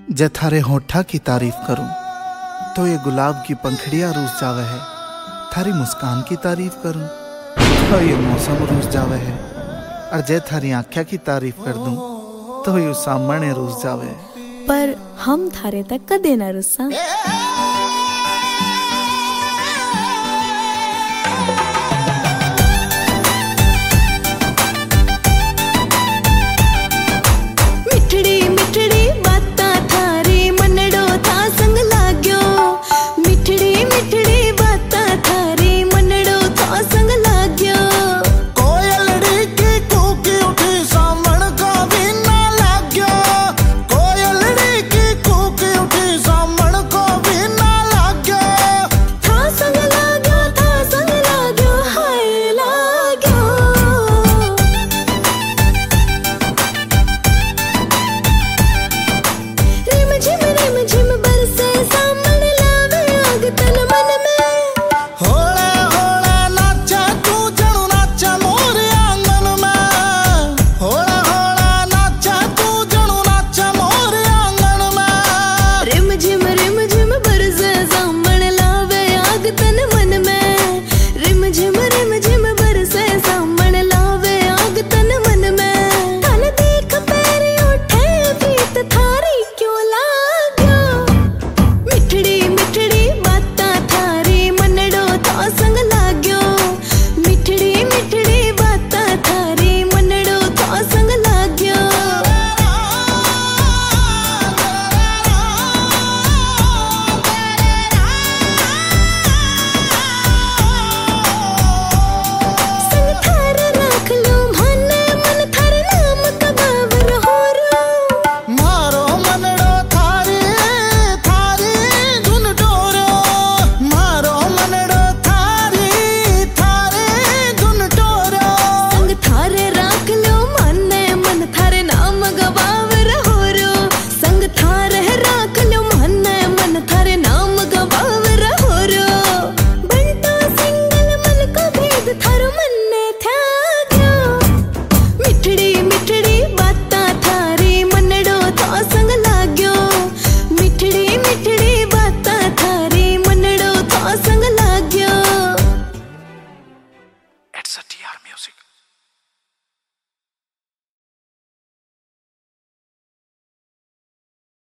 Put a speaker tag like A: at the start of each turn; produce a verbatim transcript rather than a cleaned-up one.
A: जे थारे होठा की तारीफ करूं तो ये गुलाब की पंखड़ियां रूस जावे है। थारी मुस्कान की तारीफ करूं तो ये मौसम रूस जावे है। और जे थारी आँख्या की तारीफ कर दूं तो ये सामने रूस जावे है।
B: पर हम थारे तक कदे ना रुसा।